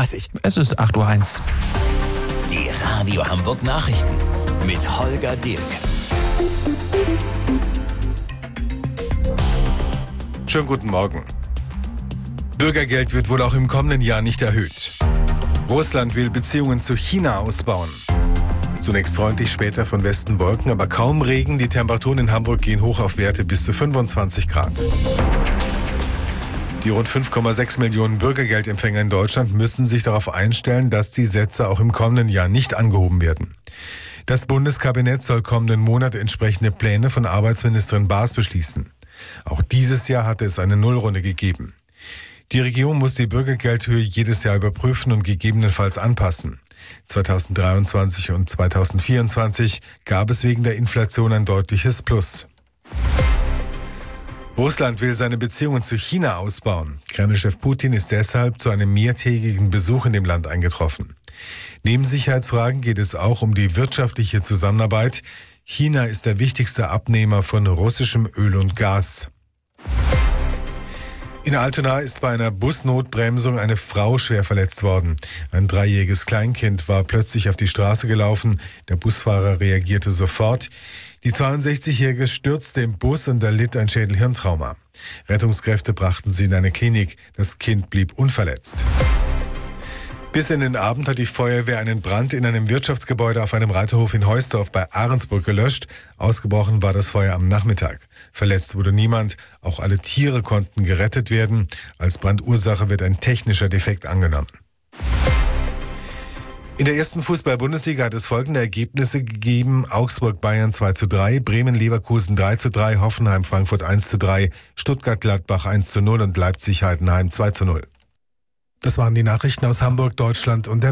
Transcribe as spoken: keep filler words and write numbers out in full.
dreißig. Es ist acht Uhr eins. Die Radio Hamburg Nachrichten mit Holger Dirk. Schönen guten Morgen. Bürgergeld wird wohl auch im kommenden Jahr nicht erhöht. Russland will Beziehungen zu China ausbauen. Zunächst freundlich, später von Westen Wolken, aber kaum Regen. Die Temperaturen in Hamburg gehen hoch auf Werte bis zu fünfundzwanzig Grad. Die rund fünf Komma sechs Millionen Bürgergeldempfänger in Deutschland müssen sich darauf einstellen, dass die Sätze auch im kommenden Jahr nicht angehoben werden. Das Bundeskabinett soll kommenden Monat entsprechende Pläne von Arbeitsministerin Baas beschließen. Auch dieses Jahr hatte es eine Nullrunde gegeben. Die Regierung muss die Bürgergeldhöhe jedes Jahr überprüfen und gegebenenfalls anpassen. zweitausenddreiundzwanzig und zweitausendvierundzwanzig gab es wegen der Inflation ein deutliches Plus. Russland will seine Beziehungen zu China ausbauen. Kreml-Chef Putin ist deshalb zu einem mehrtägigen Besuch in dem Land eingetroffen. Neben Sicherheitsfragen geht es auch um die wirtschaftliche Zusammenarbeit. China ist der wichtigste Abnehmer von russischem Öl und Gas. In Altona ist bei einer Busnotbremsung eine Frau schwer verletzt worden. Ein dreijähriges Kleinkind war plötzlich auf die Straße gelaufen. Der Busfahrer reagierte sofort. Die zweiundsechzigjährige stürzte im Bus und erlitt ein Schädel-Hirntrauma. Rettungskräfte brachten sie in eine Klinik. Das Kind blieb unverletzt. Bis in den Abend hat die Feuerwehr einen Brand in einem Wirtschaftsgebäude auf einem Reiterhof in Heusdorf bei Ahrensburg gelöscht. Ausgebrochen war das Feuer am Nachmittag. Verletzt wurde niemand. Auch alle Tiere konnten gerettet werden. Als Brandursache wird ein technischer Defekt angenommen. In der ersten Fußball-Bundesliga hat es folgende Ergebnisse gegeben. Augsburg-Bayern zwei zu drei, Bremen-Leverkusen drei zu drei, Hoffenheim-Frankfurt eins zu drei, Stuttgart-Gladbach eins zu null und Leipzig-Heidenheim zwei zu null. Das waren die Nachrichten aus Hamburg, Deutschland und der